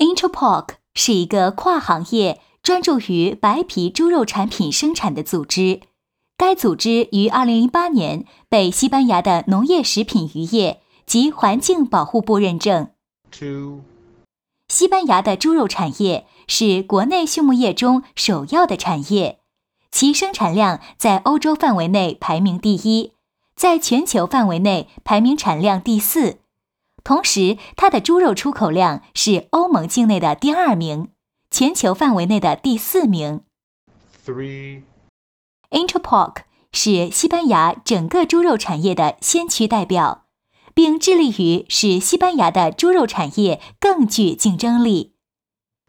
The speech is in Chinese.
Interpork 是一个跨行业专注于白皮猪肉产品生产的组织。该组织于2008年被西班牙的农业食品渔业及环境保护部认证。西班牙的猪肉产业是国内畜牧业中首要的产业，其生产量在欧洲范围内排名第一，在全球范围内排名产量第四。同时，它的猪肉出口量是欧盟境内的第2名，全球范围内的第4名。Interpork 是西班牙整个猪肉产业的先驱代表，并致力于使西班牙的猪肉产业更具竞争力。